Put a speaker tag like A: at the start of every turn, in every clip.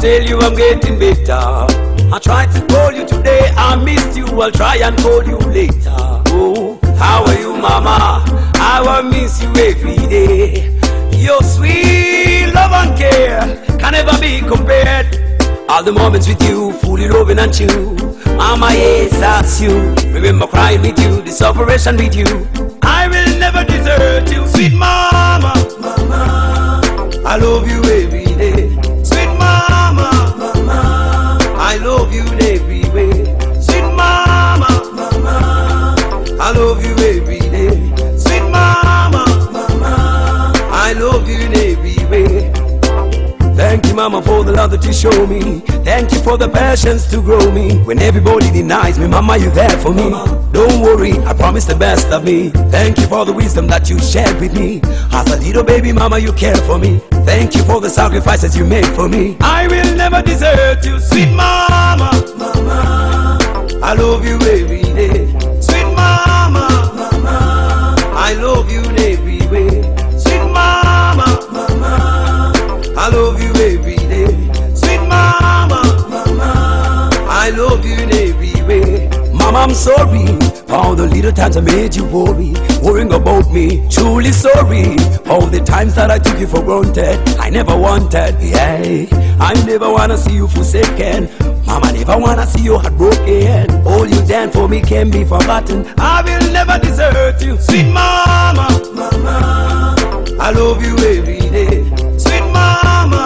A: tell you I'm getting better. I tried to call you today, I missed you. I'll try and call you later. Oh, how are you, mama? I will miss you every day. Your sweet love and care can never be compared. All the moments with you, fully loving and you. Mama, yes, that's you. Remember crying with you, this operation with you. I will never desert you, sweet mama. Mama, I love you every day. Sweet mama, mama, I love you every way. Sweet mama, mama, I love you every day. Sweet mama, mama, I love you in every way. Thank you, mama, for the love that you show me. Thank you for the passions to grow me. When everybody denies me, mama, you're there for me. Don't worry, I promise the best of me. Thank you for the wisdom that you shared with me. As a little baby, mama, you care for me. Thank you for the sacrifices you made for me. I will never desert you, sweet mama. Mama, I love you every day. Sweet mama, mama, I love you in every way. Sweet mama, mama, I love you every day. Sweet mama, mama, I love you in every way. Mama, I'm sorry for all the little times I made you worrying about me. Truly sorry for all the times that I took you for granted. I never wanted, yeah. I never wanna see you forsaken. Mama, never wanna see you heartbroken. All you done for me can be forgotten. I will never desert you, sweet mama. Mama, I love you every day. Sweet mama,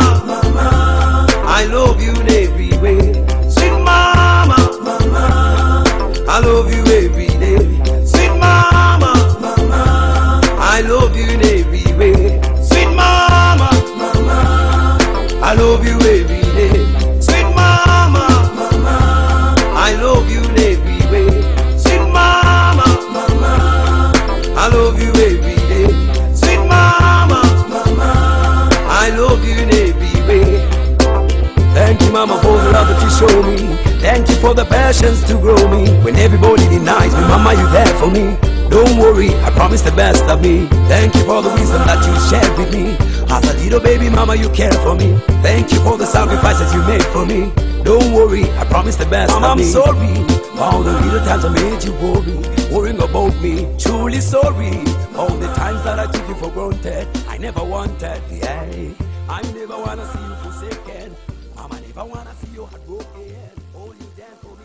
A: mama, I love you in every way. Sweet mama, mama, I love you every day. Sweet mama, mama, I love you in every way. Sweet mama, mama, I love you every day. Sweet mama, mama, I love you in every way. Sweet mama, mama, I love you every day. Sweet mama, mama, I love you in every way. Thank you, mama, for the love that you show me. Thank you for the passions to grow me. When everybody denies me, mama, you're there for me. Don't worry, I promise the best of me. Thank you for the wisdom that you shared with me. As a little baby, mama, you care for me. Thank you for the sacrifices you made for me. Don't worry, I promise the best of me. I'm sorry for all the little times I made you worrying about me. Truly sorry for all the times that I took you for granted. I never wanted, yeah. I never wanna see you forsaken. Mama, never wanna see you heartbroken. All you done for